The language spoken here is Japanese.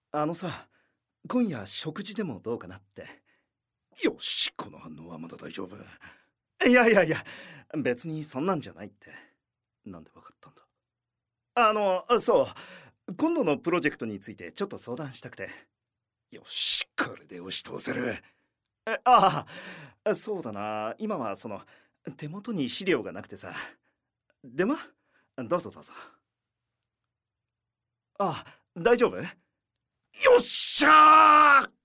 さ、今夜食事でもどうかなって。 よし、この反応はまだ大丈夫。 いやいやいや、別にそんなんじゃないって。なんでわかったんだ？そう、今度のプロジェクトについてちょっと相談したくて。 よし、これで押し通せる。 そうだな、今は手元に資料がなくてさ。でもどうぞどうぞ。大丈夫？ よっしゃー！